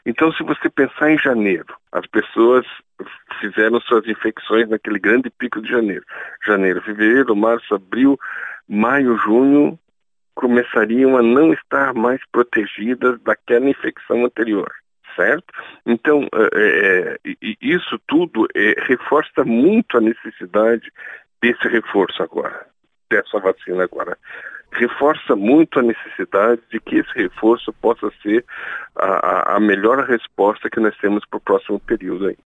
Então, se você pensar em janeiro, as pessoas fizeram suas infecções naquele grande pico de janeiro. Janeiro, fevereiro, março, abril, maio, junho, começariam a não estar mais protegidas daquela infecção anterior, certo? Então, isso tudo reforça muito a necessidade desse reforço agora, dessa vacina agora. Reforça muito a necessidade de que esse reforço possa ser a melhor resposta que nós temos para o próximo período aí.